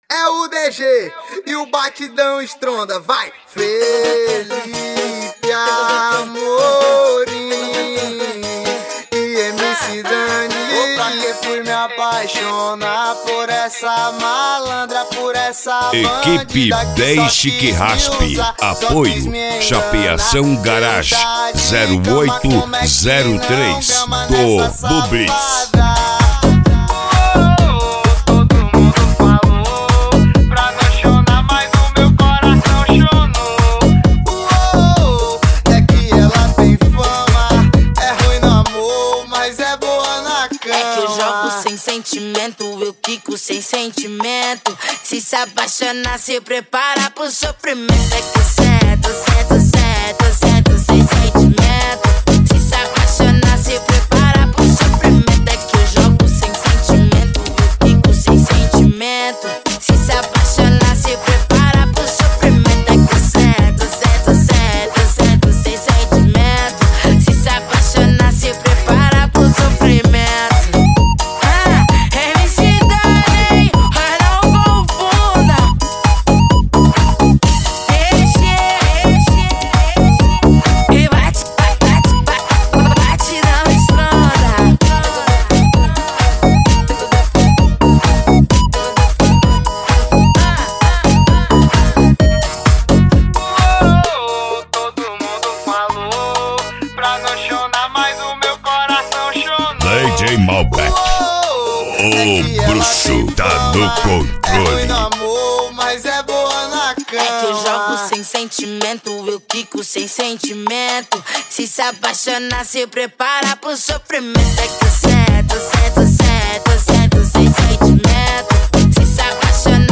É o DG e o batidão estronda, vai! Felipe Amorim e MC Dani. Pra que fui me apaixonar por essa malandra, por essa Equipe 10 Chique Raspe. Apoio Chapeação Garage 0803 do Bublitz. Sem sentimento, eu quico sem sentimento. Se apaixonar, se prepara pro sofrimento. É que certo, sem sentimento. Se apaixonar, se prepara pro sofrimento. É que eu jogo sem sentimento, eu quico sem sentimento. Se apaixonar, se prepara pro sofrimento. É que certo, sem sentimento. Se apaixonar, se prepara pro sofrimento. DJ Malbec, o bruxo tá no controle. Mas é boa na cama. É que eu jogo sem sentimento, eu quico sem sentimento. Se apaixonar, se prepara pro sofrimento. É que certo, sem sentimento. Se apaixonar,